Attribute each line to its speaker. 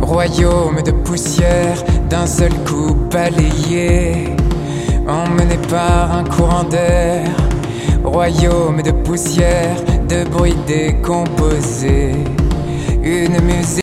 Speaker 1: Royaume de poussière, d'un seul coup balayé, emmené par un courant d'air. Royaume de poussière, de bruit décomposé, une musique